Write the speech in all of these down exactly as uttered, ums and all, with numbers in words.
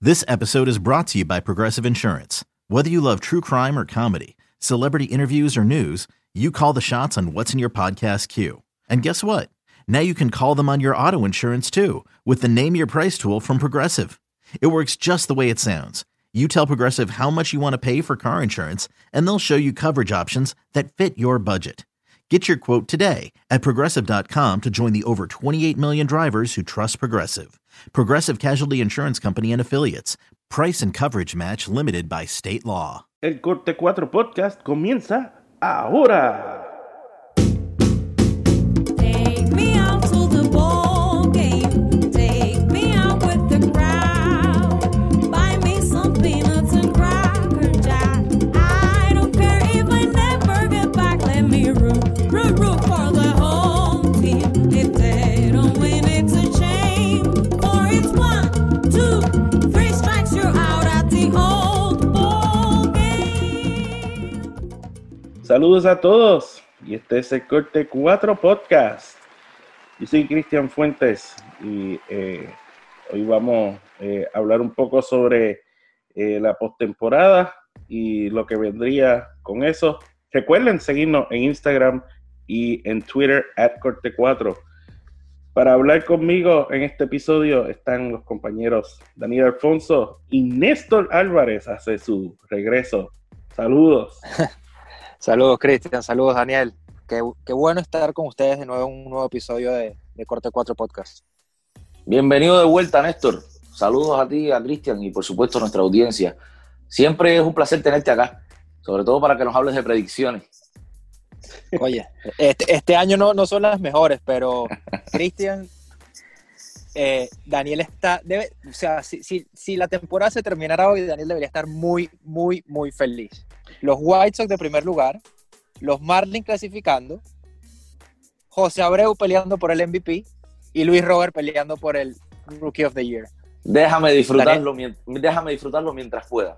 This episode is brought to you by Progressive Insurance. Whether you love true crime or comedy, celebrity interviews or news, you call the shots on what's in your podcast queue. And guess what? Now you can call them on your auto insurance too with the Name Your Price tool from Progressive. It works just the way it sounds. You tell Progressive how much you want to pay for car insurance, and they'll show you coverage options that fit your budget. Get your quote today at Progressive dot com to join the over twenty-eight million drivers who trust Progressive. Progressive Casualty Insurance Company and Affiliates. Price and coverage match limited by state law. El Corte cuatro Podcast comienza ahora. Take me out to the ball game. Take me out with the crowd. Buy me some peanuts and Cracker Jack. I don't care if I never get back. Let me root, root, root for the home team. If they don't win, it's a shame. For it's one, two, three strikes, you're out at the old ball game. Saludos a todos. Y este es el Corte cuatro Podcast. Yo soy Cristian Fuentes y eh, hoy vamos eh, a hablar un poco sobre eh, la postemporada y lo que vendría con eso. Recuerden seguirnos en Instagram y en Twitter at Corte cuatro. Para hablar conmigo en este episodio están los compañeros Daniel Alfonso y Néstor Álvarez hace su regreso. Saludos. Saludos, Cristian. Saludos, Daniel. Qué, qué bueno estar con ustedes de nuevo en un nuevo episodio de, de Corte cuatro Podcast. Bienvenido de vuelta, Néstor. Saludos a ti, a Cristian y por supuesto a nuestra audiencia. Siempre es un placer tenerte acá, sobre todo para que nos hables de predicciones. Oye, este, este año no, no son las mejores, pero Cristian, eh, Daniel está, debe, o sea, si, si, si la temporada se terminara hoy, Daniel debería estar muy, muy, muy feliz. Los White Sox de primer lugar, los Marlins clasificando, José Abreu peleando por el M V P y Luis Robert peleando por el Rookie of the Year. Déjame disfrutarlo, mient- déjame disfrutarlo mientras pueda.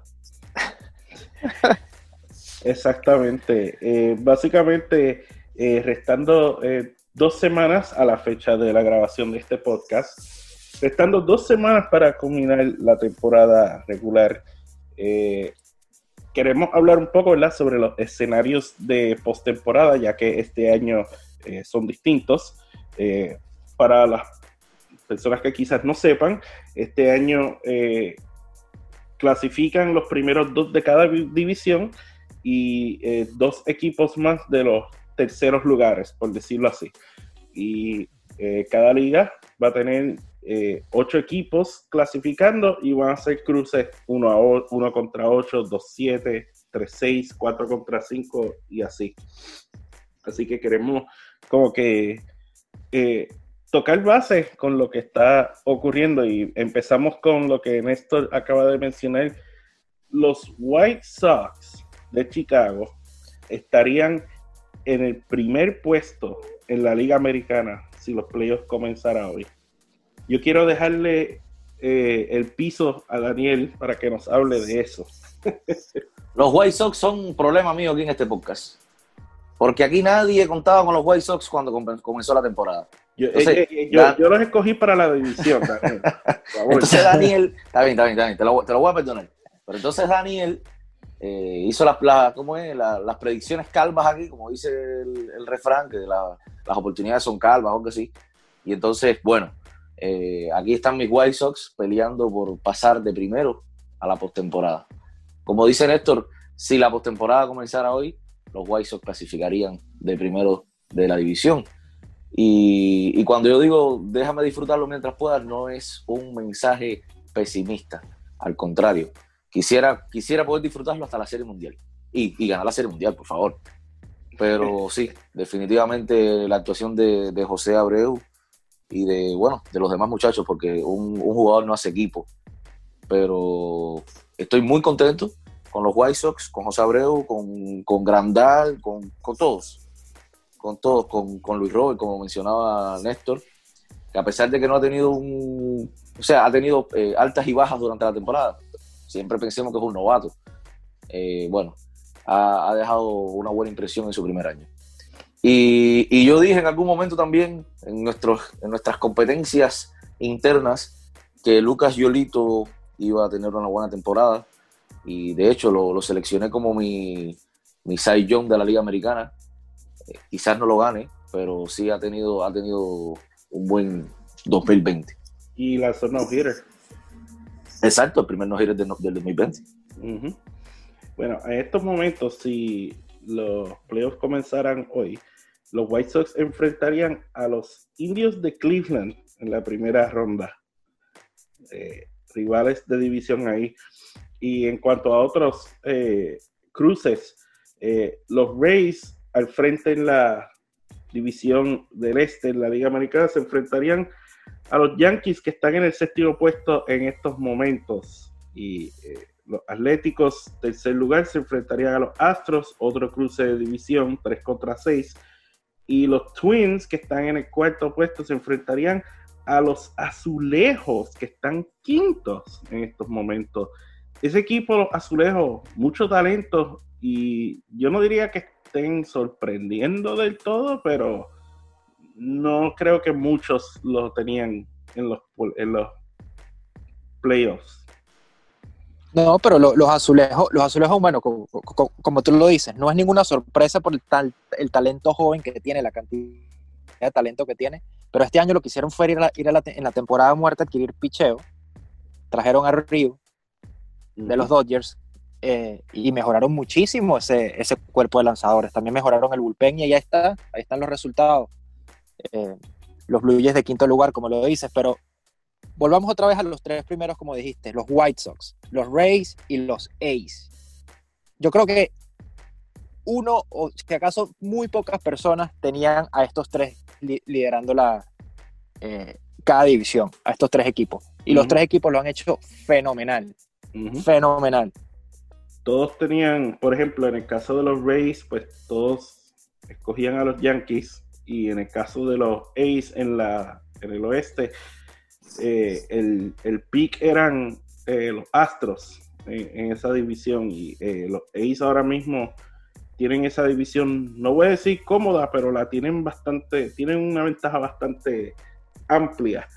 Exactamente. Eh, básicamente, eh, restando eh, dos semanas a la fecha de la grabación de este podcast, restando dos semanas para culminar la temporada regular, eh, queremos hablar un poco, ¿verdad?, sobre los escenarios de postemporada, ya que este año eh, son distintos. Eh, para las personas que quizás no sepan, este año eh, clasifican los primeros dos de cada división y eh, dos equipos más de los terceros lugares, por decirlo así. Y eh, cada liga va a tener eh, ocho equipos clasificando y van a hacer cruces uno, a o- uno contra ocho, dos siete, tres seis, cuatro contra cinco y así. Así que queremos como que eh, tocar base con lo que está ocurriendo y empezamos con lo que Néstor acaba de mencionar. Los White Sox de Chicago estarían en el primer puesto en la Liga Americana si los playoffs comenzaran hoy. Yo quiero dejarle eh, el piso a Daniel para que nos hable de eso. Los White Sox son un problema mío aquí en este podcast, porque aquí nadie contaba con los White Sox cuando com- comenzó la temporada. Yo, Entonces, eh, eh, yo, Dan- yo los escogí para la división, Daniel. Por favor. Entonces Daniel, está bien, está bien, está bien, te lo, te lo voy a perdonar. Pero entonces Daniel eh, hizo las, la, ¿cómo es? La, las predicciones calvas aquí, como dice el, el refrán, que la, las oportunidades son calvas o algo así. Y entonces, bueno, eh, aquí están mis White Sox peleando por pasar de primero a la postemporada. Como dice Néstor, si la postemporada comenzara hoy, los White Sox clasificarían de primero de la división. Y, y cuando yo digo déjame disfrutarlo mientras pueda, no es un mensaje pesimista, al contrario, quisiera, quisiera poder disfrutarlo hasta la Serie Mundial y, y ganar la Serie Mundial, por favor. Pero sí, definitivamente la actuación de, de José Abreu y de, bueno, de los demás muchachos, porque un, un jugador no hace equipo, pero estoy muy contento con los White Sox, con José Abreu, con, con Grandal, con, con todos. con todos, con, con Luis Robert, como mencionaba Néstor, que a pesar de que no ha tenido un... O sea, ha tenido eh, altas y bajas durante la temporada. Siempre pensemos que es un novato. Eh, bueno, ha, ha dejado una buena impresión en su primer año. Y, y yo dije en algún momento también, en, nuestros, en nuestras competencias internas, que Lucas Giolito iba a tener una buena temporada y de hecho lo, lo seleccioné como mi, mi Cy Young de la Liga Americana. Eh, quizás no lo gane, pero sí ha tenido, ha tenido un buen dos mil veinte. Y lanzó no-hitter. Exacto, el primer no-hitter del, del dos mil veinte. Uh-huh. Bueno, en estos momentos, si los playoffs comenzaran hoy, los White Sox enfrentarían a los Indios de Cleveland en la primera ronda. Eh, rivales de división ahí. Y en cuanto a otros eh, cruces, eh, los Rays al frente en la división del este en la Liga Americana se enfrentarían a los Yankees, que están en el séptimo puesto en estos momentos, y eh, los Atléticos, tercer lugar, se enfrentarían a los Astros, otro cruce de división, tres contra seis, y los Twins, que están en el cuarto puesto, se enfrentarían a los Azulejos, que están quintos en estos momentos. Ese equipo, los Azulejos, mucho talento, y yo no diría que estén sorprendiendo del todo, pero no creo que muchos lo tenían en los, en los playoffs. No, pero lo- los azulejos, los azulejos, bueno, co- co- co- como tú lo dices, no es ninguna sorpresa por el, tal, el talento joven que tiene, la cantidad de talento que tiene, pero este año lo que hicieron fue ir, a la- ir a la te- en la temporada muerta a adquirir picheo, trajeron a Ryu de los Dodgers eh, y mejoraron muchísimo ese, ese cuerpo de lanzadores, también mejoraron el bullpen y ahí está, ahí están los resultados. Eh, los Blue Jays de quinto lugar, como lo dices, pero volvamos otra vez a los tres primeros, como dijiste, los White Sox, los Rays y los A's. Yo creo que uno, o si acaso muy pocas personas tenían a estos tres li- liderando la, eh, cada división, a estos tres equipos. Y los Ujú. tres equipos lo han hecho fenomenal, Uh-huh. fenomenal. Todos tenían, por ejemplo, en el caso de los Rays, pues todos escogían a los Yankees, y en el caso de los A's en, la, en el oeste, eh, el, el pick eran eh, los Astros en, en esa división, y eh, los A's ahora mismo tienen esa división, no voy a decir cómoda, pero la tienen bastante, tienen una ventaja bastante amplia,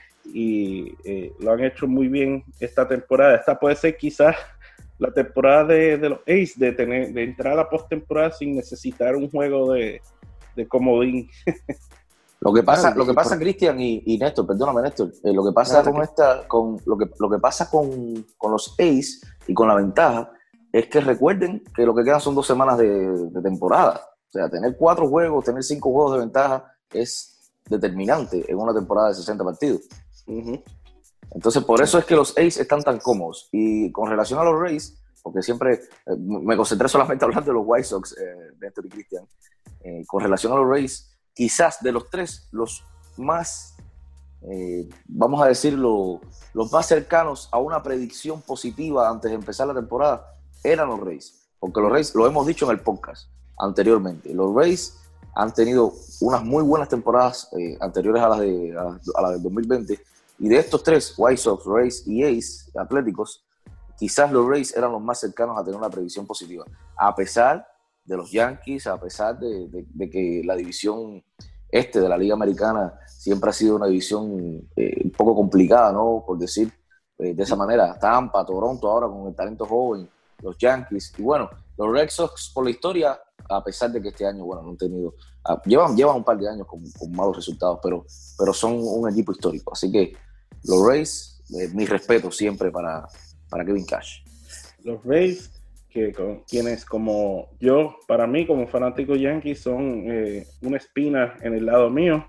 y eh, lo han hecho muy bien esta temporada. Esta puede ser quizás la temporada de, de los A's, de tener, de entrar a la postemporada sin necesitar un juego de, de comodín. Lo que pasa, Claro, lo que y pasa, por- Cristian y, y Néstor, perdóname, Néstor, eh, lo que pasa Claro con que- esta, con lo que, lo que pasa con, con los A's y con la ventaja es que recuerden que lo que quedan son dos semanas de, de temporada. O sea, tener cuatro juegos, tener cinco juegos de ventaja es determinante en una temporada de sesenta partidos. Uh-huh. Entonces, por eso es que los A's están tan cómodos. Y con relación a los Rays, porque siempre eh, me concentré solamente hablando de los White Sox, eh, Néstor y Cristian, eh, con relación a los Rays, quizás de los tres, los más, eh, vamos a decirlo, los más cercanos a una predicción positiva antes de empezar la temporada eran los Rays. Porque los Rays, lo hemos dicho en el podcast anteriormente, los Rays han tenido unas muy buenas temporadas eh, anteriores a las de a, a la del dos mil veinte, y de estos tres, White Sox, Rays y A's, Atléticos, quizás los Rays eran los más cercanos a tener una predicción positiva, a pesar de los Yankees, a pesar de, de, de que la división este de la Liga Americana siempre ha sido una división eh, un poco complicada, ¿no? Por decir eh, de esa manera. Tampa, Toronto ahora con el talento joven, los Yankees, y bueno, los Red Sox por la historia, a pesar de que este año, bueno, no han tenido, ah, llevan, llevan un par de años con, con malos resultados, pero, pero son un equipo histórico. Así que los Rays, eh, mi respeto siempre para, para Kevin Cash. Los Rays, que con, quienes como yo, para mí como fanático yankee, son eh, una espina en el lado mío,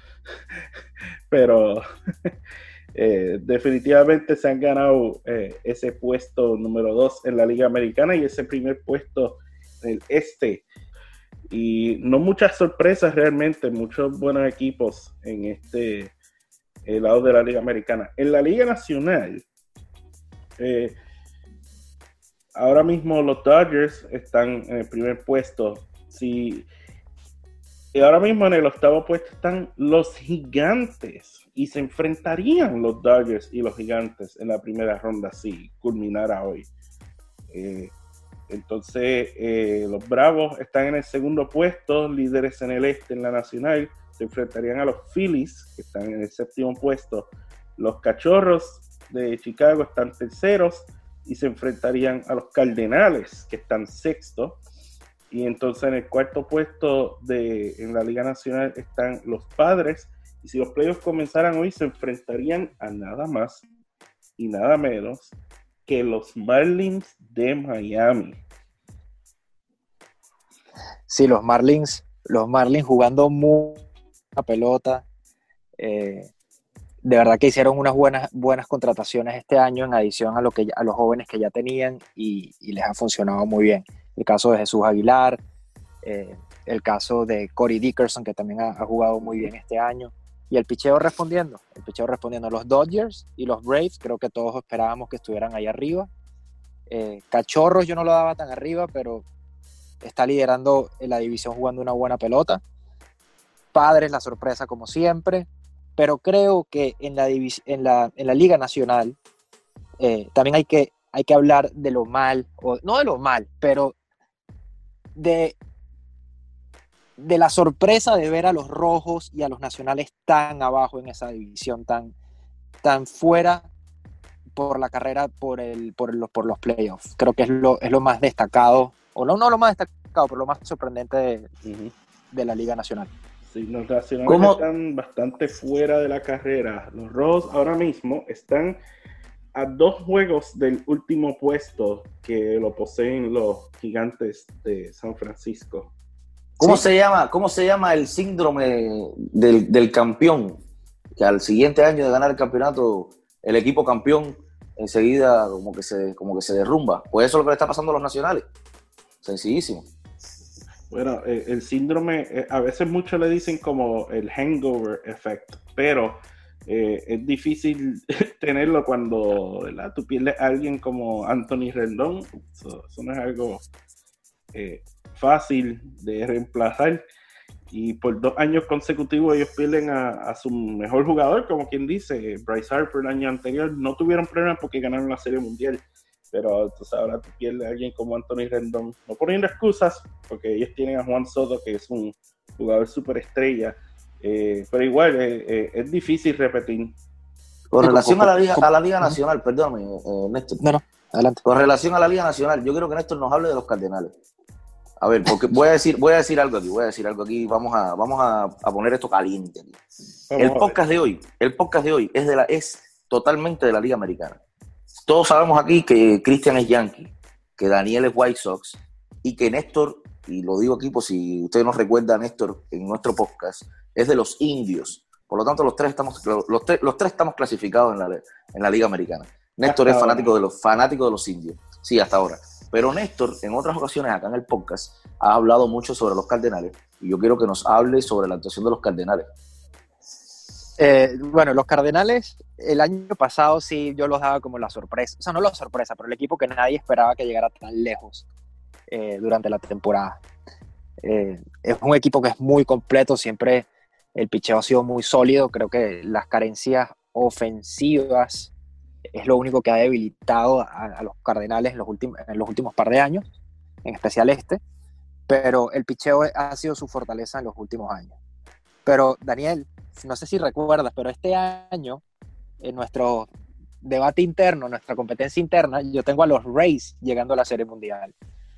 pero eh, definitivamente se han ganado eh, ese puesto número dos en la Liga Americana y ese primer puesto en el este. Y no muchas sorpresas realmente, muchos buenos equipos en este el lado de la Liga Americana. En la Liga Nacional, eh, ahora mismo los Dodgers están en el primer puesto. Sí, y ahora mismo en el octavo puesto están los Gigantes y se enfrentarían los Dodgers y los Gigantes en la primera ronda si culminara hoy. Eh, entonces eh, los Bravos están en el segundo puesto, líderes en el este en la Nacional. Se enfrentarían a los Phillies, que están en el séptimo puesto. Los Cachorros de Chicago están terceros y se enfrentarían a los Cardenales, que están sextos. Y entonces en el cuarto puesto de, en la Liga Nacional están los Padres. Y si los playoffs comenzaran hoy, se enfrentarían a nada más y nada menos que los Marlins de Miami. Sí, los Marlins, los Marlins jugando muy la pelota. Eh, de verdad que hicieron unas buenas, buenas contrataciones este año en adición a, lo que, a los jóvenes que ya tenían y, y les ha funcionado muy bien. El caso de Jesús Aguilar, eh, el caso de Corey Dickerson, que también ha, ha jugado muy bien este año. Y el picheo respondiendo, el picheo respondiendo. Los Dodgers y los Braves, creo que todos esperábamos que estuvieran ahí arriba. Eh, Cachorros yo no lo daba tan arriba, pero está liderando en la división jugando una buena pelota. Padres, la sorpresa como siempre. Pero creo que en la, divis- en la, en la Liga Nacional eh, también hay que, hay que hablar de lo mal, o no de lo mal, pero de, de la sorpresa de ver a los rojos y a los nacionales tan abajo en esa división, tan, tan fuera por la carrera, por, el, por, los, por los playoffs. Creo que es lo, es lo más destacado, o no, no lo más destacado, pero lo más sorprendente de, uh-huh. de la Liga Nacional. Sí, los nacionales ¿Cómo? Están bastante fuera de la carrera. Los rojos ahora mismo están a dos juegos del último puesto que lo poseen los Gigantes de San Francisco. ¿Cómo, sí. se llama, ¿Cómo se llama el síndrome del, del campeón? Que al siguiente año de ganar el campeonato, el equipo campeón enseguida como que se, como que se derrumba. Pues eso es lo que le está pasando a los nacionales. Sencillísimo. Bueno, eh, el síndrome, eh, a veces muchos le dicen como el hangover effect, pero eh, es difícil tenerlo cuando, ¿verdad?, tú pierdes a alguien como Anthony Rendón. Eso, eso no es algo eh, fácil de reemplazar. Y por dos años consecutivos ellos pierden a, a su mejor jugador, como quien dice, Bryce Harper el año anterior. No tuvieron problemas porque ganaron la Serie Mundial. Pero entonces ahora tú pierdes a alguien como Anthony Rendón, no poniendo excusas, porque ellos tienen a Juan Soto, que es un jugador superestrella, eh, pero igual eh, eh, es difícil repetir. Con relación a la Liga, a la Liga Nacional, perdóname, eh, Néstor. No, no, adelante. Con relación a la Liga Nacional, yo quiero que Néstor nos hable de los Cardenales. A ver, porque voy a decir, voy a decir algo aquí, voy a decir algo aquí, vamos a, vamos a, a poner esto caliente aquí. El podcast de hoy, el podcast de hoy es de la, es totalmente de la Liga Americana. Todos sabemos aquí que Cristian es Yankee, que Daniel es White Sox y que Néstor, y lo digo aquí por si ustedes no recuerdan, Néstor en nuestro podcast, es de los Indios. Por lo tanto, los tres estamos, los, los, tres, los tres estamos clasificados en la, en la Liga Americana. Néstor hasta es fanático de, los, fanático de los Indios, sí, hasta ahora. Pero Néstor, en otras ocasiones acá en el podcast, ha hablado mucho sobre los Cardenales y yo quiero que nos hable sobre la actuación de los Cardenales. Eh, bueno, los Cardenales el año pasado sí yo los daba como la sorpresa, o sea, no la sorpresa, pero el equipo que nadie esperaba que llegara tan lejos eh, durante la temporada. Eh, es un equipo que es muy completo, siempre el picheo ha sido muy sólido, creo que las carencias ofensivas es lo único que ha debilitado a, a los Cardenales en los, últimos, en los últimos par de años, en especial este, pero el picheo ha sido su fortaleza en los últimos años. Pero Daniel, no sé si recuerdas, pero este año, en nuestro debate interno, nuestra competencia interna, yo tengo a los Rays llegando a la Serie Mundial.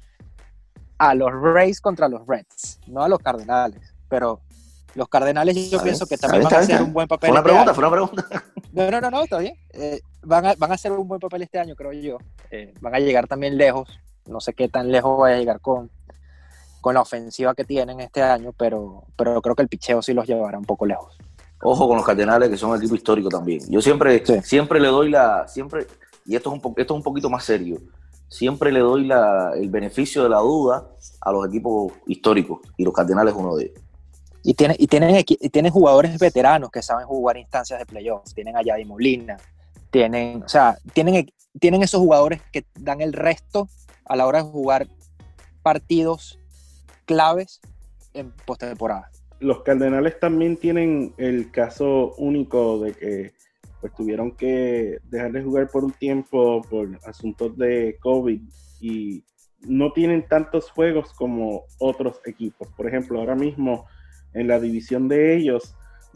A los Rays contra los Reds, no a los Cardenales. Pero los Cardenales yo pienso que también van a hacer un buen papel. Fue una este pregunta, año. fue una pregunta. No, no, no, no, está bien. Eh, van, a, van a hacer un buen papel este año, creo yo. Eh, van a llegar también lejos. No sé qué tan lejos va a llegar con, con la ofensiva que tienen este año, pero, pero creo que el picheo sí los llevará un poco lejos. Ojo con los Cardenales, que son un equipo histórico también. Yo siempre, sí. siempre le doy la, siempre, y esto es un, po, esto es un poquito más serio, siempre le doy la, el beneficio de la duda a los equipos históricos, y los Cardenales es uno de ellos. Y tienen, y tienen, y tienen jugadores veteranos que saben jugar instancias de playoffs. Tienen a Yadi Molina, tienen, o sea, tienen, tienen esos jugadores que dan el resto a la hora de jugar partidos claves en postemporada. Los Cardenales también tienen el caso único de que pues tuvieron que dejar de jugar por un tiempo por asuntos de COVID y no tienen tantos juegos como otros equipos. Por ejemplo, ahora mismo en la división de ellos,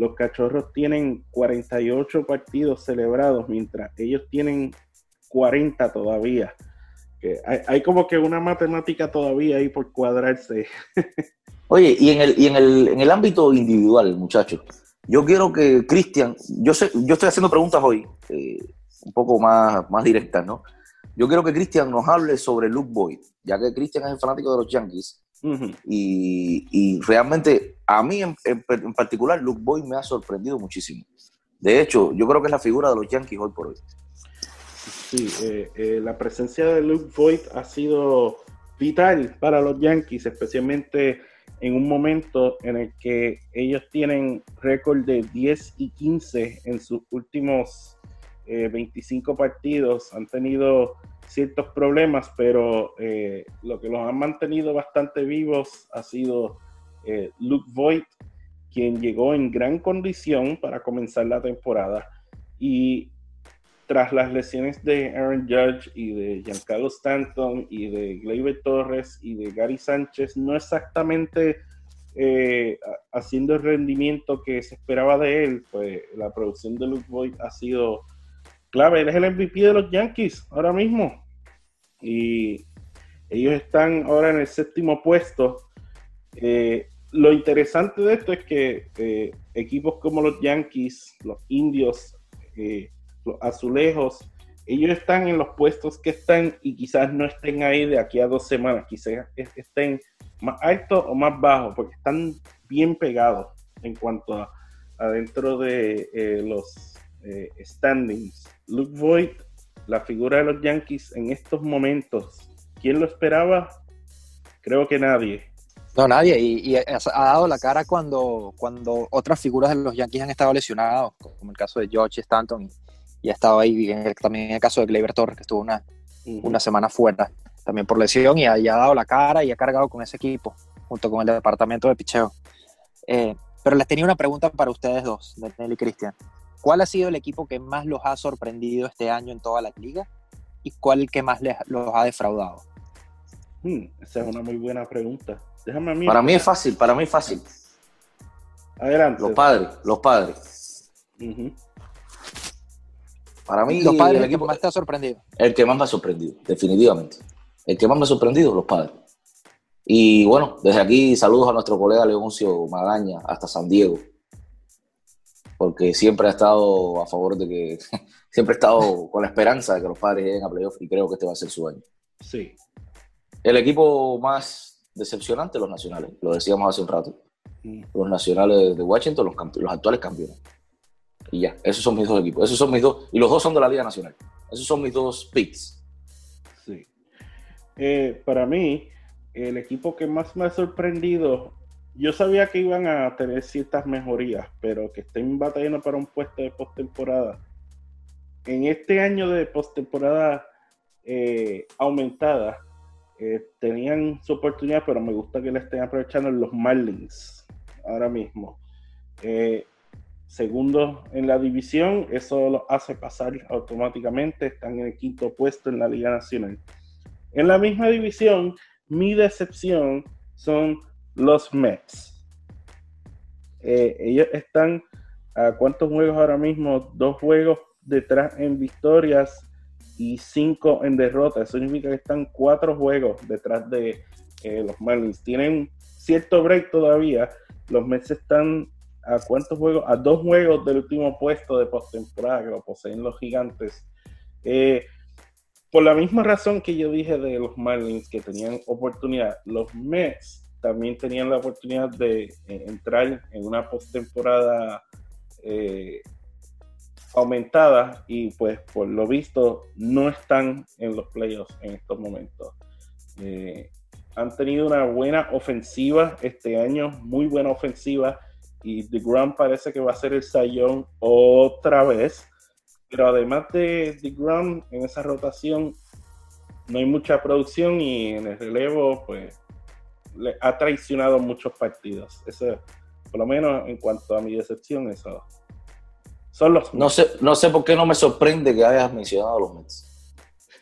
los Cachorros tienen cuarenta y ocho partidos celebrados, mientras ellos tienen cuarenta todavía. Que hay, hay como que una matemática todavía ahí por cuadrarse. Oye, y en el, y en el, en el ámbito individual, muchachos, yo quiero que Cristian, yo sé, yo estoy haciendo preguntas hoy, eh, un poco más, más directas, ¿no? Yo quiero que Cristian nos hable sobre Luke Voit, ya que Cristian es el fanático de los Yankees. Uh-huh. Y, y realmente a mí en, en, en particular Luke Voit me ha sorprendido muchísimo. De hecho, yo creo que es la figura de los Yankees hoy por hoy. Sí, eh, eh, la presencia de Luke Voit ha sido vital para los Yankees, especialmente en un momento en el que ellos tienen récord de diez y quince en sus últimos eh, veinticinco partidos. Han tenido ciertos problemas, pero eh, lo que los han mantenido bastante vivos ha sido eh, Luke Voit, quien llegó en gran condición para comenzar la temporada, y tras las lesiones de Aaron Judge y de Giancarlo Stanton y de Gleyber Torres y de Gary Sánchez, no exactamente eh, haciendo el rendimiento que se esperaba de él, pues la producción de Luke Voit ha sido clave. Él es el M V P de los Yankees ahora mismo, y ellos están ahora en el séptimo puesto. Eh, lo interesante de esto es que eh, equipos como los Yankees, los Indios, eh, los Azulejos, ellos están en los puestos que están y quizás no estén ahí de aquí a dos semanas, quizás estén más altos o más bajos, porque están bien pegados en cuanto a adentro de eh, los eh, standings. Luke Voit, la figura de los Yankees en estos momentos, ¿quién lo esperaba? Creo que nadie. No, nadie, y, y ha dado la cara cuando, cuando otras figuras de los Yankees han estado lesionados, como el caso de Judge, Stanton, y, y ha estado ahí en el, también en el caso de Gleyber Torres, que estuvo una, uh-huh. una semana fuera, también por lesión, y ha, y ha dado la cara y ha cargado con ese equipo, junto con el departamento de picheo. Eh, pero les tenía una pregunta para ustedes dos, Daniel y Cristian. ¿Cuál ha sido el equipo que más los ha sorprendido este año en toda la liga? ¿Y cuál el que más les, los ha defraudado? Hmm, esa es una muy buena pregunta. Déjame a mí. Para mí es fácil, para mí es fácil. Adelante. Los padres, los padres. Uh-huh. Para mí, los padres el el equipo que más te ha sorprendido. El que más me ha sorprendido, definitivamente. El que más me ha sorprendido, los padres. Y bueno, desde aquí saludos a nuestro colega Leoncio Magaña hasta San Diego, porque siempre ha estado a favor de que, siempre ha estado con la esperanza de que los padres lleguen a playoff, y creo que este va a ser su año. Sí. El equipo más decepcionante, los nacionales, lo decíamos hace un rato. Mm. Los nacionales de Washington, los, campe- los actuales campeones. Y ya, esos son mis dos equipos. Esos son mis dos, y los dos son de la Liga Nacional. Esos son mis dos picks. Sí. Eh, para mí, el equipo que más me ha sorprendido, yo sabía que iban a tener ciertas mejorías, pero que estén batallando para un puesto de postemporada. En este año de postemporada eh, aumentada, eh, tenían su oportunidad, pero me gusta que la estén aprovechando los Marlins ahora mismo. Eh, segundo en la división, eso lo hace pasar automáticamente, están en el quinto puesto en la Liga Nacional. En la misma división, mi decepción son los Mets. Eh, ellos están a cuántos juegos ahora mismo, dos juegos detrás en victorias y cinco en derrotas. Eso significa que están cuatro juegos detrás de eh, los Marlins. Tienen cierto break todavía. Los Mets están a cuántos juegos, a dos juegos del último puesto de postemporada que lo poseen los Gigantes. Eh, por la misma razón que yo dije de los Marlins, que tenían oportunidad, los Mets también tenían la oportunidad de eh, entrar en una postemporada eh, aumentada, y pues por lo visto no están en los playoffs en estos momentos. Eh, han tenido una buena ofensiva este año, muy buena ofensiva, y DeGrom parece que va a ser el Cy Young otra vez, pero además de DeGrom en esa rotación no hay mucha producción, y en el relevo pues le ha traicionado muchos partidos. Eso, por lo menos en cuanto a mi decepción, eso son los Mets. No sé, no sé por qué no me sorprende que hayas mencionado a los Mets.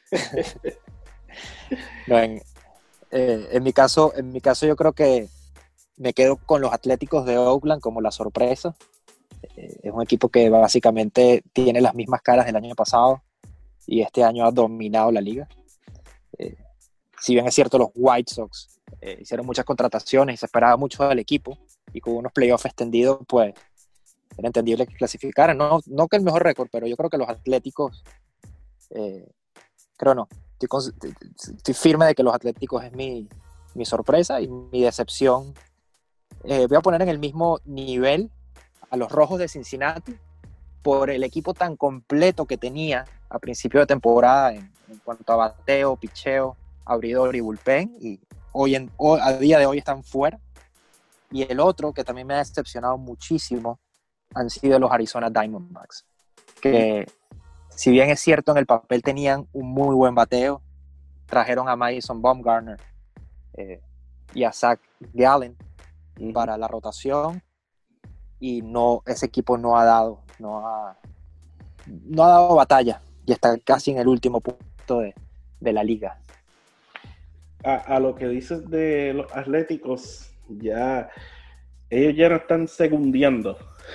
No, en, eh, en mi caso, en mi caso yo creo que me quedo con los Atléticos de Oakland como la sorpresa. Eh, es un equipo que básicamente tiene las mismas caras del año pasado y este año ha dominado la liga. Eh, si bien es cierto, los White Sox eh, hicieron muchas contrataciones y se esperaba mucho del equipo, y con unos playoffs extendidos, pues era entendible que clasificaran. No, no que el mejor récord, pero yo creo que los Atléticos, eh, creo no, estoy, con, estoy firme de que los Atléticos es mi, mi sorpresa y mi decepción. Eh, voy a poner en el mismo nivel a los Rojos de Cincinnati por el equipo tan completo que tenía a principio de temporada en, en cuanto a bateo, picheo, abridor y bullpen, y hoy en, hoy, a día de hoy están fuera. Y el otro que también me ha decepcionado muchísimo han sido los Arizona Diamondbacks, que si bien es cierto en el papel tenían un muy buen bateo, trajeron a Madison Bumgarner eh, y a Zach Gallen uh-huh. para la rotación, y no, ese equipo no ha dado no ha, no ha dado batalla y está casi en el último punto de, de la liga. A, a lo que dices de los Atléticos, ya ellos ya no están segundeando.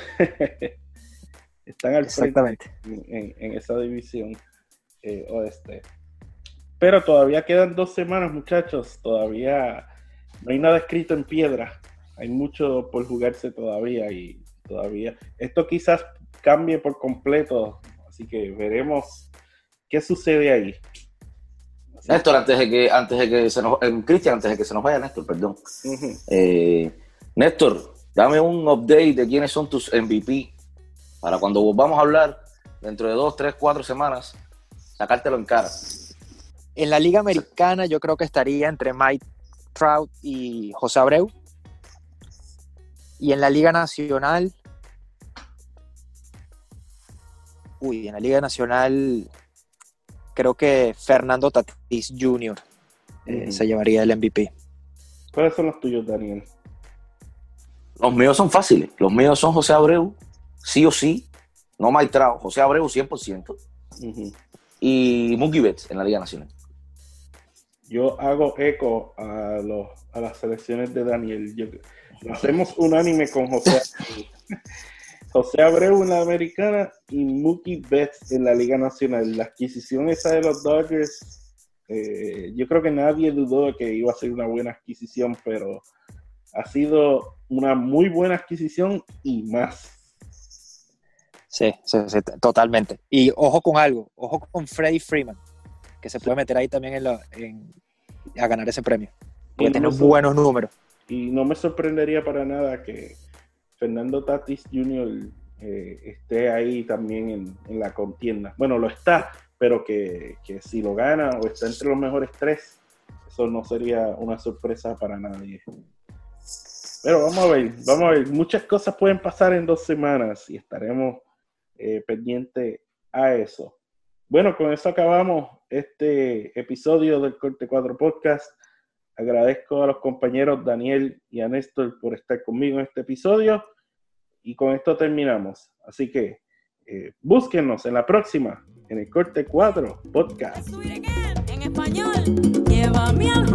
Están al frente en, en, en esa división eh, oeste. Pero todavía quedan dos semanas, muchachos. Todavía no hay nada escrito en piedra. Hay mucho por jugarse todavía y todavía esto quizás cambie por completo. Así que veremos qué sucede ahí. Así Néstor, antes de que, antes de que se nos, eh, Cristian, antes de que se nos vaya, Néstor, perdón. Uh-huh. Eh, Néstor, dame un update de quiénes son tus M V P para cuando volvamos a hablar dentro de dos, tres, cuatro semanas, sacártelo en cara. En la Liga Americana yo creo que estaría entre Mike Trout y José Abreu. Y en la Liga Nacional, uy, en la Liga Nacional creo que Fernando Tatis junior eh, uh-huh. se llevaría el M V P. ¿Cuáles son los tuyos, Daniel? Los míos son fáciles. Los míos son José Abreu, sí o sí. No Mike Trout, José Abreu cien por ciento. Uh-huh. Y Mookie Betts en la Liga Nacional. Yo hago eco a, los, a las selecciones de Daniel. Yo, hacemos unánime con José Abreu. José Abreu en la Americana y Mookie Betts en la Liga Nacional. La adquisición esa de los Dodgers, eh, yo creo que nadie dudó de que iba a ser una buena adquisición, pero ha sido una muy buena adquisición y más. Sí, sí, sí, totalmente. Y ojo con algo, ojo con Freddie Freeman, que se puede meter ahí también en la, en, a ganar ese premio, porque tiene no buenos números. Y no me sorprendería para nada que Fernando Tatis junior eh, esté ahí también en, en la contienda. Bueno, lo está, pero que, que si lo gana o está entre los mejores tres, eso no sería una sorpresa para nadie. Pero vamos a ver, vamos a ver. Muchas cosas pueden pasar en dos semanas y estaremos eh, pendientes a eso. Bueno, con eso acabamos este episodio del Corte cuatro Podcast. Agradezco a los compañeros Daniel y a Néstor por estar conmigo en este episodio. Y con esto terminamos. Así que eh, búsquennos en la próxima, en el Corte cuatro Podcast. En español, llévame al